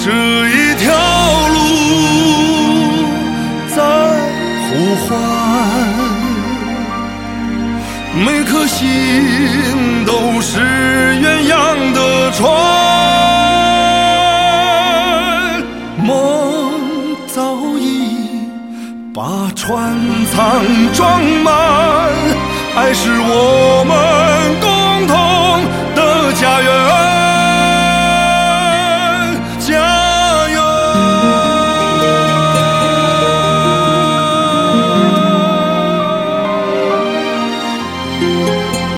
这一条路在呼唤，每颗心都是鸳鸯的船，梦早已把船舱装满，爱是我们共同的家园。